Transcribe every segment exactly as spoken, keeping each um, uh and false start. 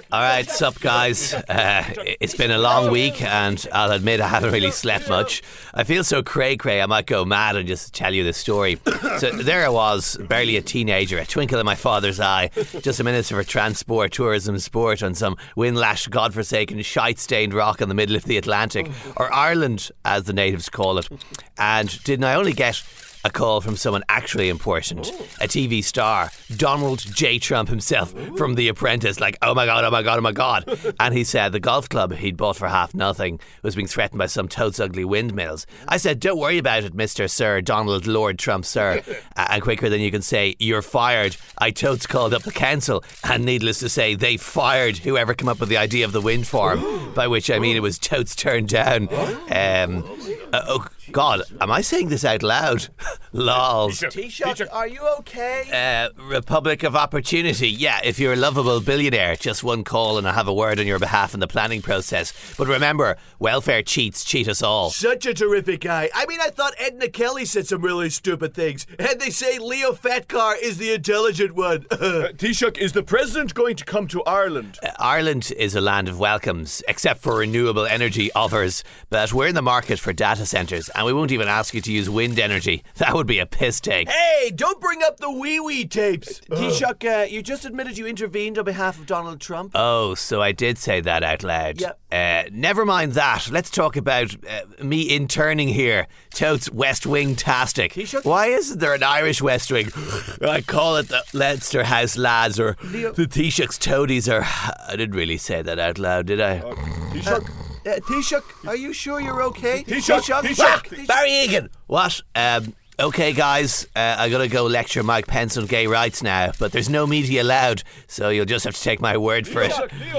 Alright, sup guys. Uh, it's been a long week and I'll admit I haven't really slept much. I feel so cray-cray I might go mad and just tell you this story. So there I was, barely a teenager, a twinkle in my father's eye, just a minister for transport, tourism, sport on some wind-lashed, godforsaken, shite-stained rock in the middle of the Atlantic, or Ireland as the natives call it. And didn't I only get a call from someone actually important, a T V star, Donald J. Trump himself from The Apprentice, like, oh my god, oh my god, oh my god. And he said the golf club he'd bought for half nothing was being threatened by some totes ugly windmills. I said, don't worry about it, Mister Sir, Donald Lord Trump, sir. Uh, and quicker than you can say, you're fired. I totes called up the council, and needless to say, they fired whoever came up with the idea of the wind farm, by which I mean it was totes turned down. Um, uh, oh, God, am I saying this out loud? Lols. Taoiseach, are you okay? Uh, Republic of Opportunity. Yeah, if you're a lovable billionaire, just one call and I'll have a word on your behalf in the planning process. But remember, welfare cheats cheat us all. Such a terrific guy. I mean, I thought Edna Kelly said some really stupid things. And they say Leo Fatcar is the intelligent one. uh, Taoiseach, is the president going to come to Ireland? Uh, Ireland is a land of welcomes, except for renewable energy offers. But we're in the market for data centres, and we won't even ask you to use wind energy. That would be a piss take. Hey, don't bring up the wee-wee tapes. Uh, Taoiseach, uh, you just admitted you intervened on behalf of Donald Trump. Oh, so I did say that out loud. Yep. Uh, never mind that. Let's talk about uh, me interning here. Totes West Wing-tastic. Taoiseach? Why isn't there an Irish West Wing? I call it the Leinster House Lads or Leo- the Taoiseach's Toadies. Or I didn't really say that out loud, did I? Uh, Taoiseach? Uh, Taoiseach, are you sure you're okay? Taoiseach, Taoiseach, Taoiseach, Taoiseach. Barry Egan. What? Um, okay, guys, uh, I gotta go lecture Mike Pence on gay rights now, but there's no media allowed, so you'll just have to take my word for it.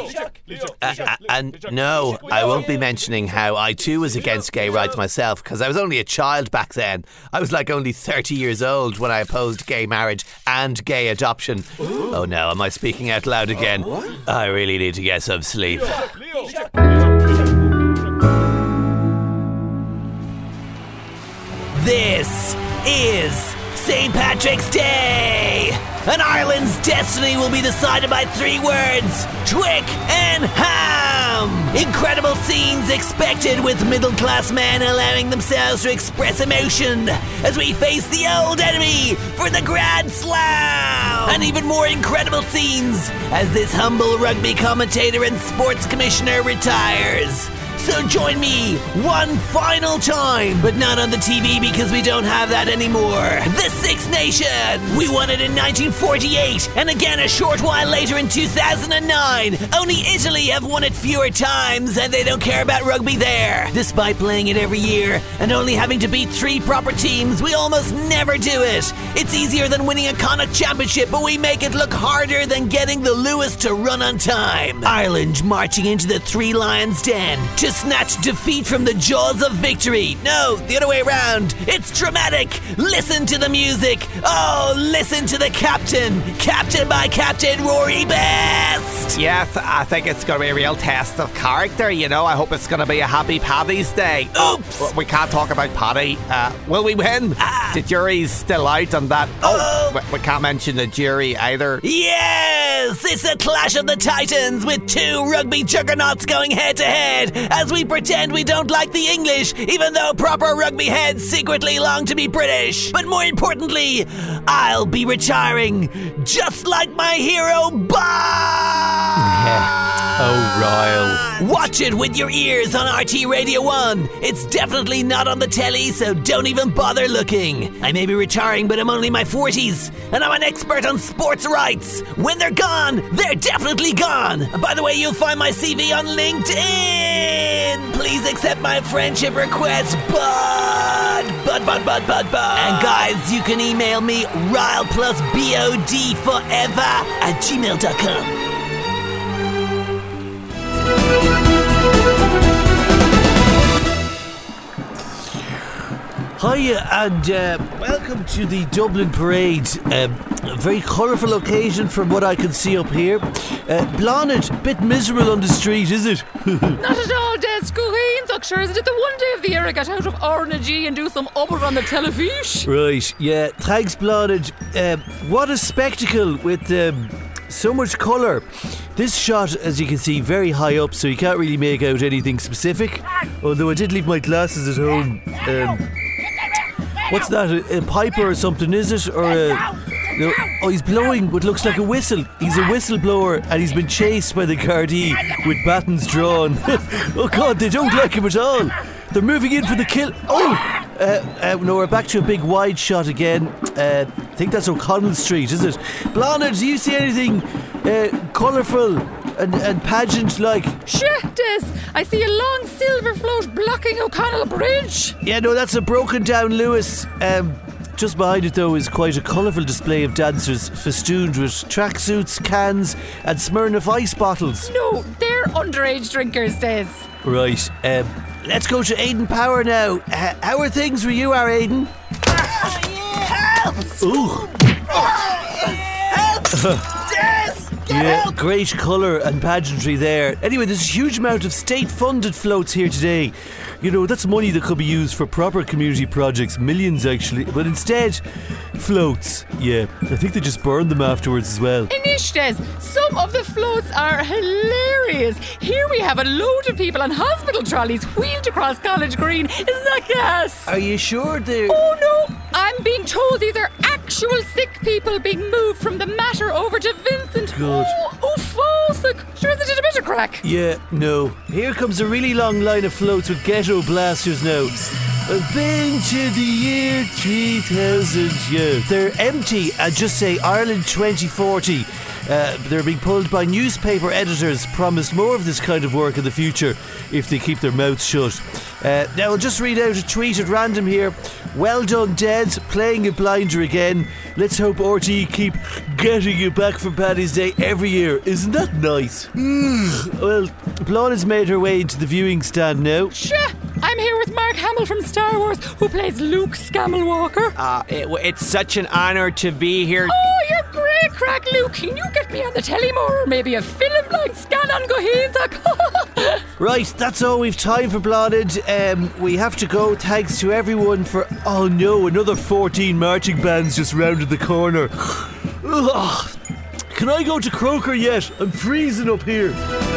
Uh, uh, and no, I won't be mentioning how I too was against gay rights myself, because I was only a child back then. I was like only thirty years old when I opposed gay marriage and gay adoption. Oh no, am I speaking out loud again? I really need to get some sleep. This is Saint Patrick's Day, and Ireland's destiny will be decided by three words: Twick and Ham. Incredible scenes expected, with middle-class men allowing themselves to express emotion as we face the old enemy for the Grand Slam. And even more incredible scenes as this humble rugby commentator and sports commissioner retires. So join me one final time, but not on the T V because we don't have that anymore. The Six Nations! We won it in nineteen forty-eight, and again a short while later in two thousand nine. Only Italy have won it fewer times, and they don't care about rugby there. Despite playing it every year, and only having to beat three proper teams, we almost never do it. It's easier than winning a Connacht Championship, but we make it look harder than getting the Lewis to run on time. Ireland marching into the Three Lions Den to snatch defeat from the jaws of victory. No, the other way around. It's dramatic. Listen to the music. Oh, listen to the captain. Captain by Captain Rory Best. Yes, I think it's going to be a real test of character, you know. I hope it's going to be a happy Paddy's Day. Oops. Oh, we can't talk about Paddy. Uh, will we win? Ah. The jury's still out on that. Oh. Oh, we, we can't mention the jury either. Yes, it's a clash of the titans with two rugby juggernauts going head to head as we pretend we don't like the English, even though proper rugby heads secretly long to be British. But more importantly, I'll be retiring just like my hero Bob. Oh, Ryle. Watch it with your ears on R T Radio one. It's definitely not on the telly, so don't even bother looking. I may be retiring, but I'm only in my forties, and I'm an expert on sports rights. When they're gone, they're definitely gone. And by the way, you'll find my C V on LinkedIn. Please accept my friendship request, bud. Bud, bud, bud, bud, bud. And guys, you can email me Ryle plus B O D forever at gmail dot com. Hiya and uh, welcome to the Dublin Parade. Um, a very colourful occasion from what I can see up here. Uh, Blonde, bit miserable on the street, is it? Not at all, Des. Sure, sure, isn't it the one day of the year I get out of R N G and do some upper on the television? Right, yeah, thanks, Blonde. Uh, what a spectacle with um, so much colour. This shot, as you can see, very high up, so you can't really make out anything specific. Although I did leave my glasses at home. Um, what's that? A, a piper or something, is it? Or a... No, oh, he's blowing what looks like a whistle. He's a whistleblower, and he's been chased by the Gardaí with batons drawn. Oh God, they don't like him at all. They're moving in for the kill. Oh, uh, uh, no, we're back to a big wide shot again. Uh, I think that's O'Connell Street, is it? Blonde, do you see anything uh, colourful and, and pageant-like? Sure, Des. I see a long silver float blocking O'Connell Bridge. Yeah, no, that's a broken down Lewis. Um, Just behind it, though, is quite a colourful display of dancers festooned with tracksuits, cans, and Smirnoff Ice bottles. No, they're underage drinkers, Des. Right, um, let's go to Aidan Power now. Uh, how are things where you are, Aidan? Help! Ooh. Help! Des! Get Yeah, help! great colour and pageantry there. Anyway, there's a huge amount of state-funded floats here today. You know, that's money that could be used for proper community projects, millions actually, but instead, floats. Yeah, I think they just burn them afterwards as well. Inish, Des, some of the floats are hilarious. Here we have a load of people on hospital trolleys wheeled across College Green. Isn't that gas? Are you sure they're... Oh no, I'm being told these are actual sick people being moved from the Mater over to Vincent. Good. Oh, oh, Fossack. Sure, isn't it a bit of crack? Yeah, no. Here comes a really long line of floats with ghetto blasters now. I've been to the year three thousand, yeah. They're empty and just say Ireland twenty forty. Uh, they're being pulled by newspaper editors promised more of this kind of work in the future if they keep their mouths shut. Uh, now I'll just read out a tweet at random here. Well done, Des, playing a blinder again. Let's hope R T E keep getting you back for Paddy's Day every year. Isn't that nice? Mm. Well, Blonde has made her way into the viewing stand now. Sure, I'm here with Mark Hamill from Star Wars, who plays Luke Skywalker. Uh, it, it's such an honour to be here. Oh, you're great crack, Luke. Can you get me on the telly more, or maybe a film like Scan on Goheentak? Right, that's all we've time for, Blonde. Um, we have to go. Thanks to everyone for... Oh no, another fourteen marching bands just rounded the corner. Ugh. Can I go to Croker yet? I'm freezing up here.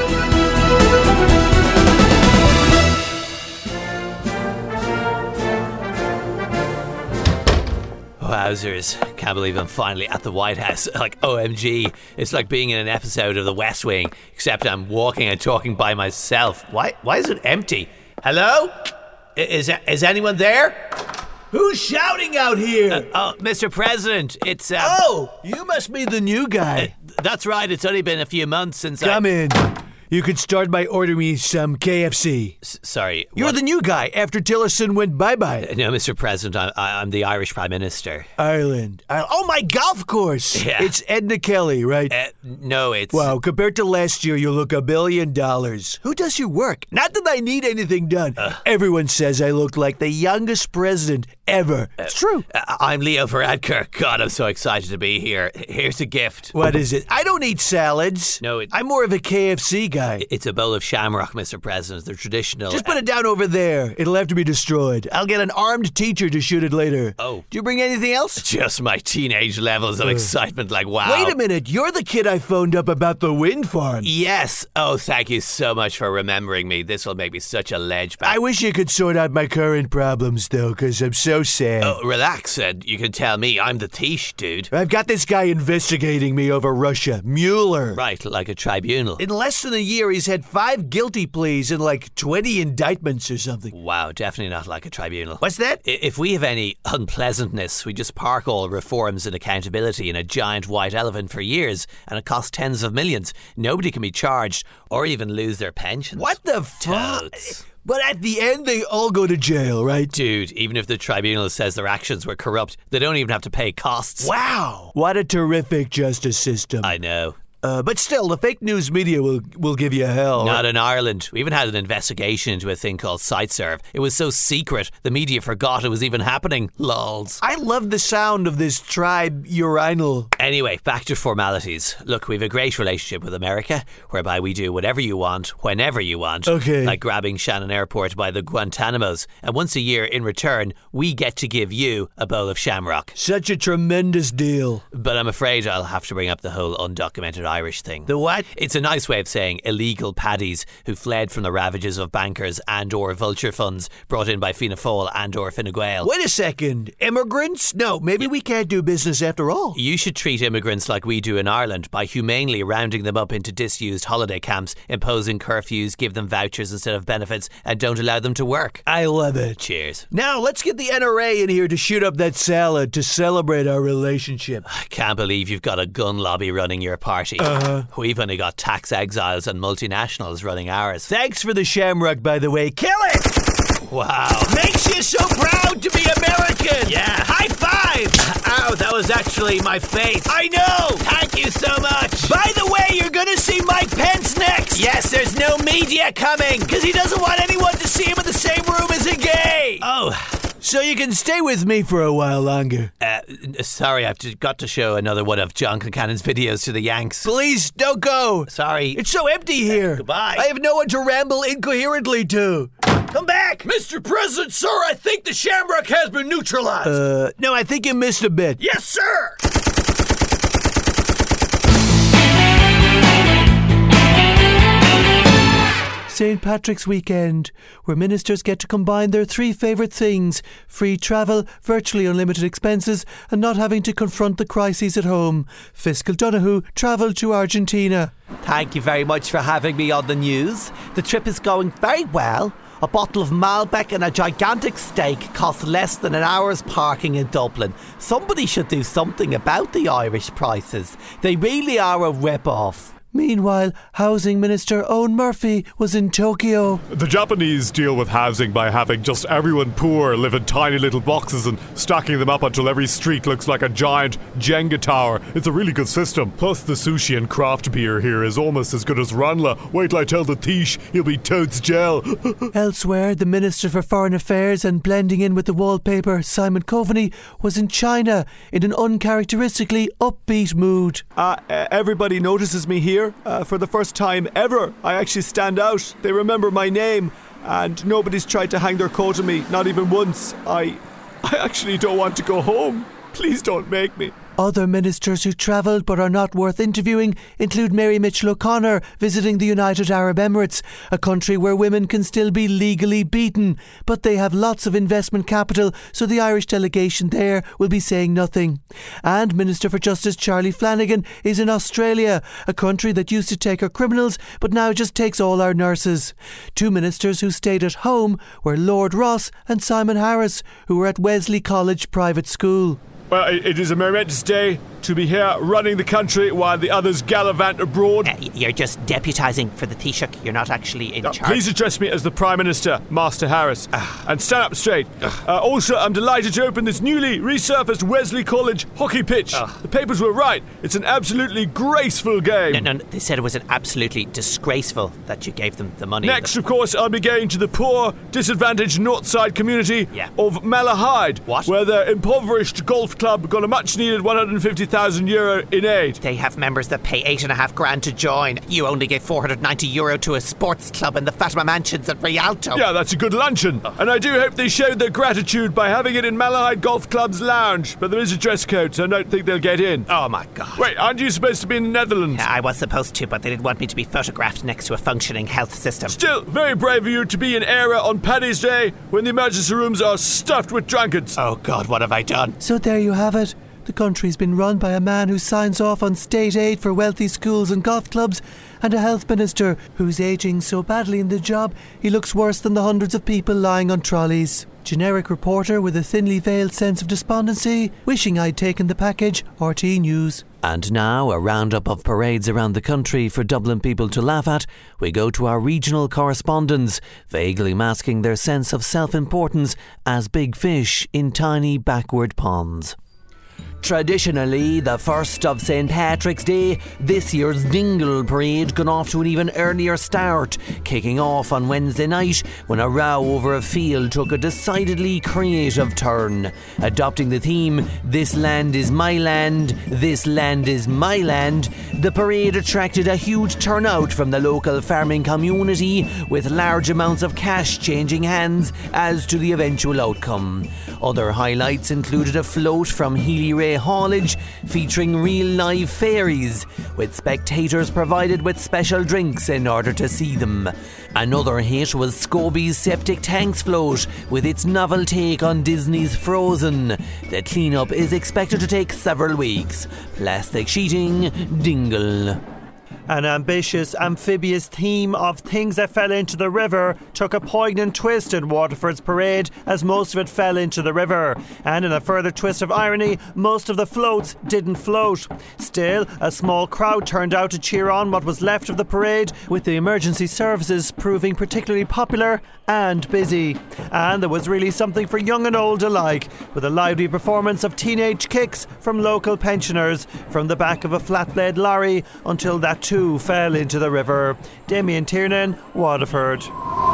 Wowzers. Can't believe I'm finally at the White House. Like, O M G. It's like being in an episode of The West Wing, except I'm walking and talking by myself. Why Why is it empty? Hello? I- Is, is anyone there? Who's shouting out here? Uh, oh, Mister President, it's... Uh, oh, you must be the new guy. That's right, it's only been a few months since Come I... in. You could start by ordering me some K F C. S- sorry. You're what? the new guy after Tillerson went bye-bye. No, Mister President, I'm, I'm the Irish Prime Minister. Ireland. I- oh, my golf course. Yeah. It's Edna Kelly, right? Uh, no, it's... Wow, compared to last year, you look a billion dollars. Who does your work? Not that I need anything done. Uh. Everyone says I look like the youngest president ever. It's true. Uh, I'm Leo Varadkar. God, I'm so excited to be here. Here's a gift. What is it? I don't eat salads. No, it- I'm more of a K F C guy. It's a bowl of shamrock, Mister President. They're traditional. Just put it down over there. It'll have to be destroyed. I'll get an armed teacher to shoot it later. Oh. Do you bring anything else? Just my teenage levels of excitement, like, wow. Wait a minute. You're the kid I phoned up about the wind farm. Yes. Oh, thank you so much for remembering me. This will make me such a ledge back. I wish you could sort out my current problems, though, because I'm so sad. Oh, relax, and you can tell me I'm the Tish, dude. I've got this guy investigating me over Russia, Mueller. Right, like a tribunal. In less than a year, he's had five guilty pleas and like twenty indictments or something. Wow, definitely not like a tribunal. What's that? I- If we have any unpleasantness, we just park all reforms and accountability in a giant white elephant for years, and it costs tens of millions. Nobody can be charged or even lose their pensions. What the fuck? Toads. But at the end, they all go to jail, right? Dude, even if the tribunal says their actions were corrupt, they don't even have to pay costs. Wow. What a terrific justice system. I know. Uh, but still, the fake news media will will give you hell. Not in Ireland. We even had an investigation into a thing called SiteServe. It was so secret, the media forgot it was even happening. Lols. I love the sound of this tribe urinal. Anyway, back to formalities. Look, we have a great relationship with America, whereby we do whatever you want, whenever you want. Okay. Like grabbing Shannon Airport by the Guantanamos. And once a year, in return, we get to give you a bowl of shamrock. Such a tremendous deal. But I'm afraid I'll have to bring up the whole undocumented Irish thing. The what? It's a nice way of saying illegal paddies who fled from the ravages of bankers and or vulture funds brought in by Fianna Fáil and or Fine Gael. Wait a second. Immigrants? No, maybe we can't do business after all. You should treat immigrants like we do in Ireland by humanely rounding them up into disused holiday camps, imposing curfews, give them vouchers instead of benefits, and don't allow them to work. I love it. Cheers. Now, let's get the N R A in here to shoot up that salad to celebrate our relationship. I can't believe you've got a gun lobby running your party. Uh-huh. We've only got tax exiles and multinationals running ours. Thanks for the shamrock, by the way. Kill it! Wow. Makes you so proud to be American! Yeah, high five! Ow, that was actually my face. I know! Thank you so much. By the way, you're gonna see Mike Pence next! Yes, there's no media coming. Because he doesn't want anyone to see him in the same room as a gay! Oh. So you can stay with me for a while longer. Uh, sorry, I've to, got to show another one of John Concannon's videos to the Yanks. Please, don't go! Sorry. It's so empty here. Goodbye. I have no one to ramble incoherently to. Come back! Mister President, sir, I think the shamrock has been neutralized. Uh, no, I think you missed a bit. Yes, sir! Saint Patrick's weekend, where ministers get to combine their three favourite things: free travel, virtually unlimited expenses, and not having to confront the crises at home. Fiscal Donoghue travelled to Argentina. Thank you very much for having me on the news. The trip is going very well. A bottle of Malbec and a gigantic steak cost less than an hour's parking in Dublin. Somebody should do something about the Irish prices. They really are a rip-off. Meanwhile, Housing Minister Owen Murphy was in Tokyo. The Japanese deal with housing by having just everyone poor live in tiny little boxes and stacking them up until every street looks like a giant Jenga tower. It's a really good system. Plus the sushi and craft beer here is almost as good as Ranla. Wait till I tell the Tish he'll be toads gel. Elsewhere, the Minister for Foreign Affairs and blending in with the wallpaper, Simon Coveney, was in China in an uncharacteristically upbeat mood. Uh, everybody notices me here. Uh, for the first time ever, I actually stand out. They remember my name, and nobody's tried to hang their coat on me, not even once. I, I actually don't want to go home. Please don't make me. Other ministers who travelled but are not worth interviewing include Mary Mitchell O'Connor visiting the United Arab Emirates, a country where women can still be legally beaten, but they have lots of investment capital, so the Irish delegation there will be saying nothing. And Minister for Justice Charlie Flanagan is in Australia, a country that used to take our criminals but now just takes all our nurses. Two ministers who stayed at home were Lord Ross and Simon Harris, who were at Wesley College Private School. Well, it is a momentous day to be here running the country while the others gallivant abroad. Uh, you're just deputising for the Taoiseach. You're not actually in Uh, charge. please address me as the Prime Minister, Master Harris, and stand up straight. Uh, also, I'm delighted to open this newly resurfaced Wesley College hockey pitch. The papers were right. It's an absolutely graceful game. No, no, no, they said it was an absolutely disgraceful that you gave them the money. Next, of course, I'll be going to the poor, disadvantaged north side community Yeah. of Malahide, What? where their impoverished golf club got a much-needed one hundred fifty thousand euro in aid. They have members that pay eight and a half grand to join. You only gave four hundred ninety euro to a sports club in the Fatima Mansions at Rialto. Yeah, that's a good luncheon. And I do hope they showed their gratitude by having it in Malahide Golf Club's lounge. But there is a dress code, so I don't think they'll get in. Oh my God. Wait, aren't you supposed to be in the Netherlands? I was supposed to, but they didn't want me to be photographed next to a functioning health system. Still, very brave of you to be in Era on Paddy's Day when the emergency rooms are stuffed with drunkards. Oh God, what have I done? So there you have it. The country's been run by a man who signs off on state aid for wealthy schools and golf clubs, and a health minister who's ageing so badly in the job he looks worse than the hundreds of people lying on trolleys. Generic reporter with a thinly veiled sense of despondency, wishing I'd taken the package, R T News. And now, a roundup of parades around the country for Dublin people to laugh at. We go to our regional correspondents, vaguely masking their sense of self-importance as big fish in tiny backward ponds. Traditionally, the first of Saint Patrick's Day, this year's Dingle Parade got off to an even earlier start, kicking off on Wednesday night when a row over a field took a decidedly creative turn. Adopting the theme, "This land is my land, this land is my land," the parade attracted a huge turnout from the local farming community, with large amounts of cash changing hands as to the eventual outcome. Other highlights included a float from Healy Rail Galway haulage featuring real live fairies, with spectators provided with special drinks in order to see them. Another hit was Scobie's Septic Tanks float with its novel take on Disney's Frozen. The cleanup is expected to take several weeks. Plastic sheeting, dingle. An ambitious amphibious theme of things that fell into the river took a poignant twist in Waterford's parade, as most of it fell into the river. And in a further twist of irony, most of the floats didn't float. Still, a small crowd turned out to cheer on what was left of the parade, with the emergency services proving particularly popular and busy. And there was really something for young and old alike, with a lively performance of teenage kicks from local pensioners from the back of a flatbed lorry until that too fell into the river. Damien Tiernan, Waterford.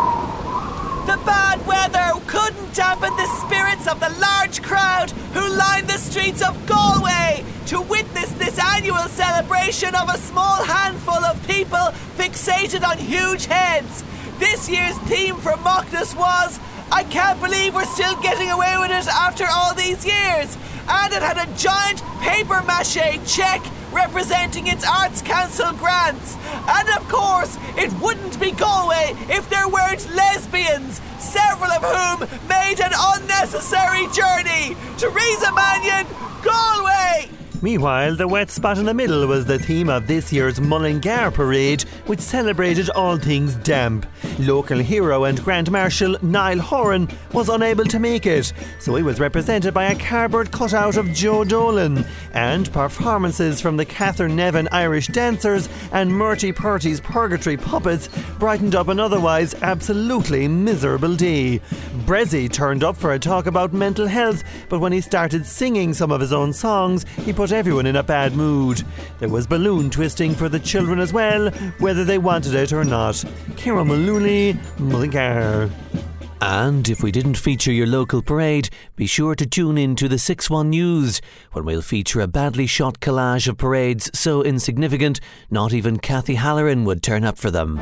The bad weather couldn't dampen the spirits of the large crowd who lined the streets of Galway to witness this annual celebration of a small handful of people fixated on huge heads. This year's theme for Mockness was, I can't believe we're still getting away with it after all these years. And it had a giant paper mache check representing its Arts Council grants. And of course, it wouldn't be Galway if there weren't lesbians, several of whom made an unnecessary journey. Teresa Mannion, Galway! Meanwhile, the wet spot in the middle was the theme of this year's Mullingar Parade, which celebrated all things damp. Local hero and Grand Marshal Niall Horan was unable to make it, so he was represented by a cardboard cutout of Joe Dolan, and performances from the Catherine Nevin Irish Dancers and Murty Purty's Purgatory Puppets brightened up an otherwise absolutely miserable day. Brezzy turned up for a talk about mental health, but when he started singing some of his own songs, he put everyone in a bad mood. There was balloon twisting for the children as well, whether they wanted it or not. Ciara Maloney, Mullingar. And if we didn't feature your local parade, be sure to tune in to the six one News, when we'll feature a badly shot collage of parades so insignificant, not even Kathy Halloran would turn up for them.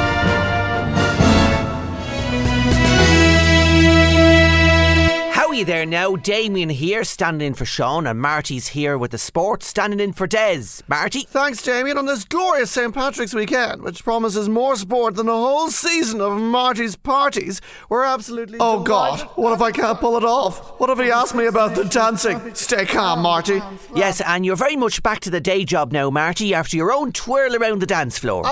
How are you there now? Damien here, standing in for Sean, and Marty's here with the sport, standing in for Des. Marty? Thanks, Damien, on this glorious Saint Patrick's weekend, which promises more sport than a whole season of Marty's parties. We're absolutely Oh delighted. God, what if I can't pull it off? What if he asked me about the dancing? Stay calm, Marty. Yes, and you're very much back to the day job now, Marty, after your own twirl around the dance floor.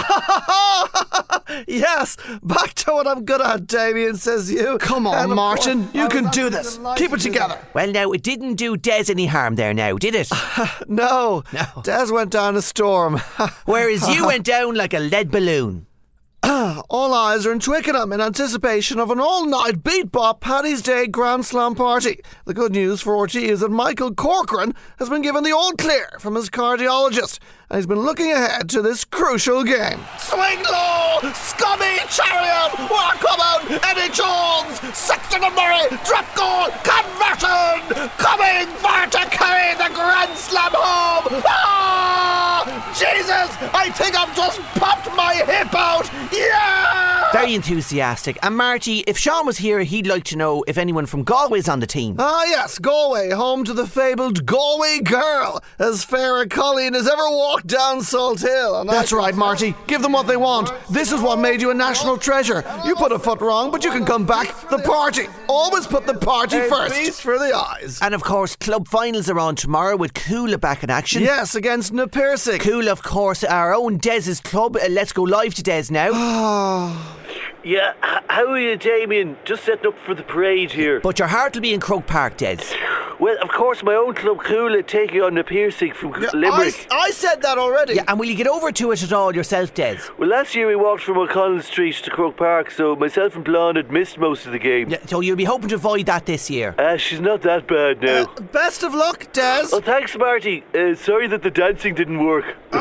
Yes, back to what I'm good at, Damien, says you. Come on, And of Martin, course, you I can was do absolutely this. delighted Keep it to do together. that. Well, now, it didn't do Des any harm there now, did it? No, No. Des went down a storm. Whereas you went down like a lead balloon. All eyes are in Twickenham in anticipation of an all-night beat-bop Paddy's Day Grand Slam party. The good news for R T E is that Michael Corcoran has been given the all-clear from his cardiologist, and he's been looking ahead to this crucial game. Swing low! Scummy Chariot! Walk out! Eddie Jones! Sexton and Murray! Drop goal! Conversion! Coming for to carry the Grand Slam home! Ah! Jesus! I think I've just popped my hip out! Yeah! Very enthusiastic. And Marty, if Sean was here, he'd like to know if anyone from Galway's on the team. Ah yes, Galway, home to the fabled Galway girl, as fair a Colleen as ever walked down Salt Hill. And That's I- right, Marty. Give them what they want. This is what made you a national treasure. You put a foot wrong, but you can come back. The party. Always put the party A first. feast for the eyes. And of course, club finals are on tomorrow with Coola back in action. Yes, against Napirsig. Coola, of course, our own Des's club. Uh, let's go live to Des now. Yeah, h- how are you, Damien? Just setting up for the parade here. But your heart will be in Croke Park, Des. Well, of course, my own club Coola taking on the Piercing from I, Limerick. I said that already. Yeah, and will you get over to it at all yourself, Des? Well, last year we walked from O'Connell Street to Croke Park, so myself and Blonde had missed most of the game. Yeah, so you'll be hoping to avoid that this year. Ah, she's not that bad now. Uh, best of luck, Des. Oh, thanks, Marty. Uh, sorry that the dancing didn't work.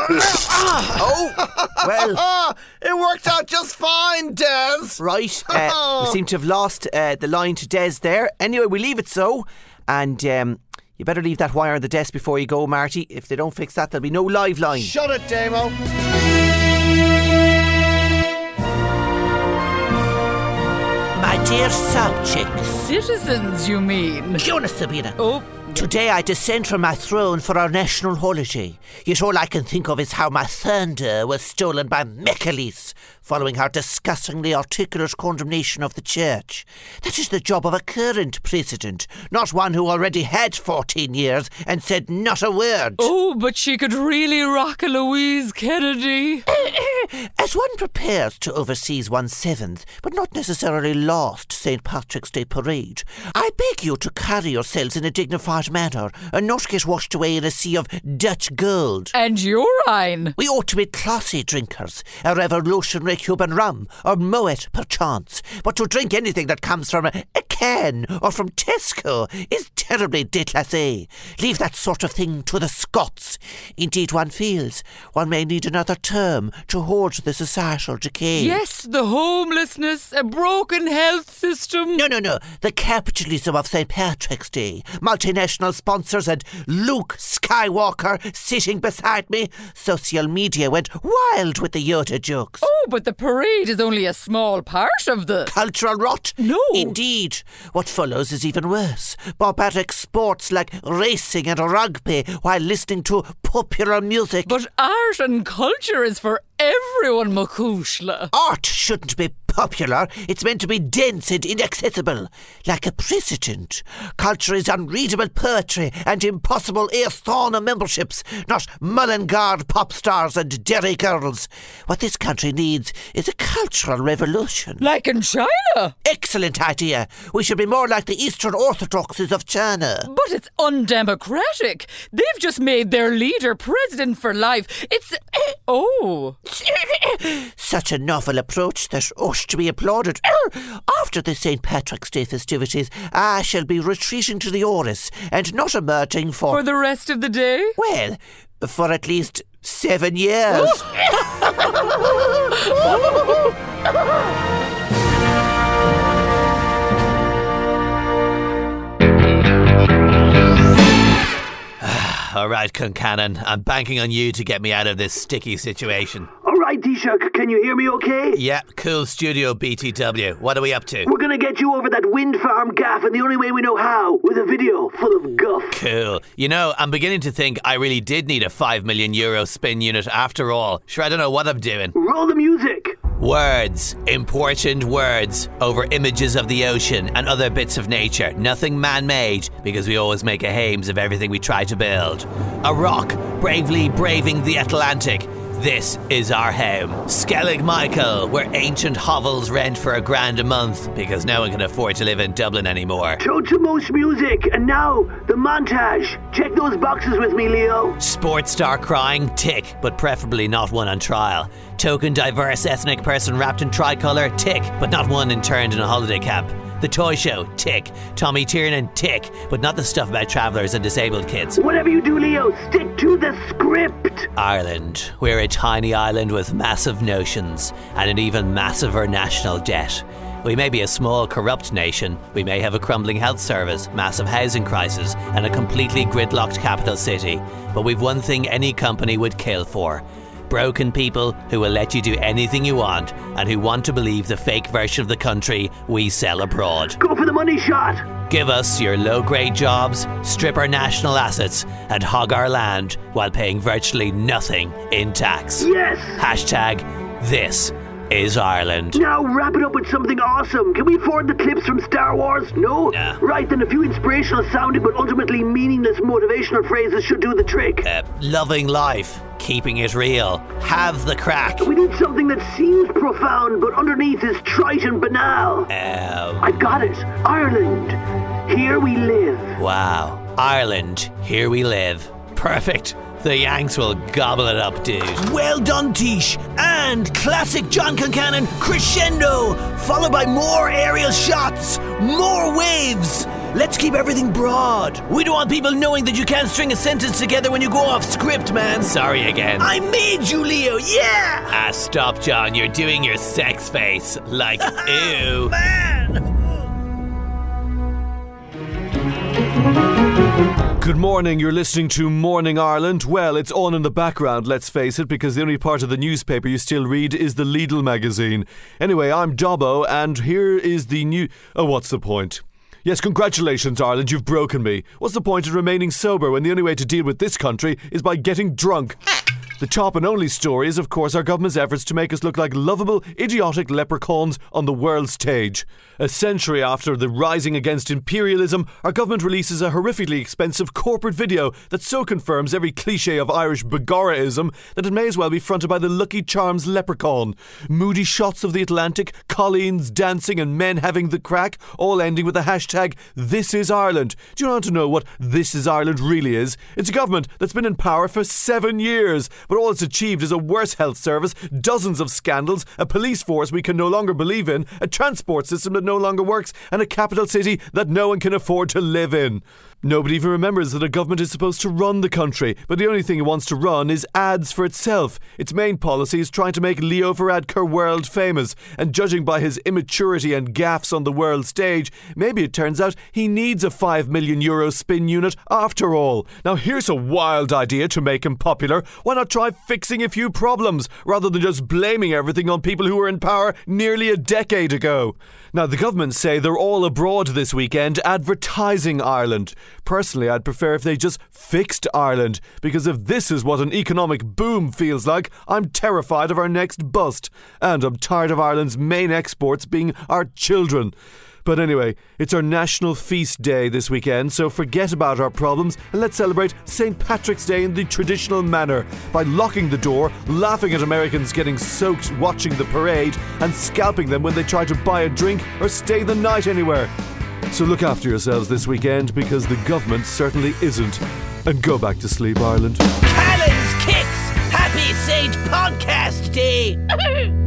Oh, well, Ah, it worked out just fine, Des. right. Uh, we seem to have lost uh, the line to Des there. Anyway, we leave it so. And um, you better leave that wire on the desk before you go, Marty. If they don't fix that, there'll be no live line. Shut it, Damo. My dear subjects. Citizens, you mean? Jonas Sabina. Oh, Today I descend from my throne for our national holiday. Yet all I can think of is how my thunder was stolen by Mechelice, following her disgustingly articulate condemnation of the church. That is the job of a current president, not one who already had fourteen years and said not a word. Oh, but she could really rock a Louise Kennedy. As one prepares to oversee one's seventh, but not necessarily last, Saint Patrick's Day parade, I beg you to carry yourselves in a dignified manner and not get washed away in a sea of Dutch gold. And urine. We ought to be classy drinkers, a revolutionary Cuban rum, or Moet perchance, but to drink anything that comes from a, a can or from Tesco is terribly déclassé. Leave that sort of thing to the Scots. Indeed, one feels one may need another term to hold the societal decay. Yes, the homelessness, a broken health system. No, no, no. The capitalism of Saint Patrick's Day. Multinational sponsors and Luke Skywalker sitting beside me. Social media went wild with the Yoda jokes. Oh, but the parade is only a small part of the... Cultural rot? No. Indeed. What follows is even worse. Barbaric sports like racing and rugby while listening to popular music. But art and culture is for everyone, Makushla. Art shouldn't be popular. It's meant to be dense and inaccessible. Like a precedent. Culture is unreadable poetry and impossible Airthana memberships, not Mullingar pop stars and Derry girls. What this country needs is a cultural revolution. Like in China. Excellent idea. We should be more like the Eastern Orthodoxies of China. But it's undemocratic. They've just made their leader president for life. It's... Oh. Such a novel approach that ought to be applauded. After the Saint Patrick's Day festivities, I shall be retreating to the Oris and not emerging for... For the rest of the day? Well, for at least seven years. All right, Concannon, I'm banking on you to get me out of this sticky situation. All right, Taoiseach, can you hear me okay? Yeah, cool studio B T W. What are we up to? We're going to get you over that wind farm gaff, and the only way we know how, with a video full of guff. Cool. You know, I'm beginning to think I really did need a five million euro spin unit after all. Sure, I don't know what I'm doing. Roll the music. Words. Important words over images of the ocean and other bits of nature. Nothing man-made, because we always make a hames of everything we try to build. A rock bravely braving the Atlantic. This is our home. Skellig Michael, where ancient hovels rent for a grand a month because no one can afford to live in Dublin anymore. Toad to most music, and now the montage. Check those boxes with me, Leo. Sports star crying, tick, but preferably not one on trial. Token diverse ethnic person wrapped in tricolour, tick, but not one interned in a holiday camp. The Toy Show, tick. Tommy Tiernan, tick, but not the stuff about travellers and disabled kids. Whatever you do, Leo, stick to the script. Ireland. We're a tiny island with massive notions and an even massiver national debt. We may be a small, corrupt nation. We may have a crumbling health service, massive housing crisis, and a completely gridlocked capital city. But we've one thing any company would kill for. Broken people who will let you do anything you want and who want to believe the fake version of the country we sell abroad. Go for the money shot. Give us your low-grade jobs, strip our national assets, and hog our land while paying virtually nothing in tax. Yes. Hashtag this is Ireland. Now wrap it up with something awesome. Can we afford the clips from Star Wars? No? Nah. Right, then a few inspirational sounding but ultimately meaningless motivational phrases should do the trick. Uh, loving life, keeping it real, have the crack. We need something that seems profound but underneath is trite and banal. Um, I got it. Ireland. Here we live. Wow. Ireland, here we live. Perfect. The Yanks will gobble it up, dude. Well done, Tish. And classic John Concannon crescendo, followed by more aerial shots, more waves. Let's keep everything broad. We don't want people knowing that you can't string a sentence together when you go off script, man. Sorry again. I made you, Leo, yeah! Ah, stop, John. You're doing your sex face. Like, ew. Man! Good morning, you're listening to Morning Ireland. Well, it's on in the background, let's face it, because the only part of the newspaper you still read is the Lidl magazine. Anyway, I'm Dobbo, and here is the new... Oh, what's the point? Yes, congratulations, Ireland, you've broken me. What's the point of remaining sober when the only way to deal with this country is by getting drunk? The top and only story is, of course, our government's efforts to make us look like lovable, idiotic leprechauns on the world stage. A century after the rising against imperialism, our government releases a horrifically expensive corporate video that so confirms every cliché of Irish Begorraism that it may as well be fronted by the Lucky Charms leprechaun. Moody shots of the Atlantic, colleens dancing and men having the crack, all ending with the hashtag This Is Ireland. Do you want to know what This Is Ireland really is? It's a government that's been in power for seven years. But all it's achieved is a worse health service, dozens of scandals, a police force we can no longer believe in, a transport system that no longer works, and a capital city that no one can afford to live in. Nobody even remembers that a government is supposed to run the country, but the only thing it wants to run is ads for itself. Its main policy is trying to make Leo Varadkar world famous, and judging by his immaturity and gaffes on the world stage, maybe it turns out he needs a five million euro spin unit after all. Now here's a wild idea to make him popular. Why not try fixing a few problems, rather than just blaming everything on people who were in power nearly a decade ago? Now the government say they're all abroad this weekend advertising Ireland. Personally, I'd prefer if they just fixed Ireland, because if this is what an economic boom feels like, I'm terrified of our next bust. And I'm tired of Ireland's main exports being our children. But anyway, it's our National Feast Day this weekend, so forget about our problems and let's celebrate Saint Patrick's Day in the traditional manner by locking the door, laughing at Americans getting soaked watching the parade, and scalping them when they try to buy a drink or stay the night anywhere. So look after yourselves this weekend, because the government certainly isn't. And go back to sleep, Ireland. Callens Kicks! Happy Saint Podcast Day!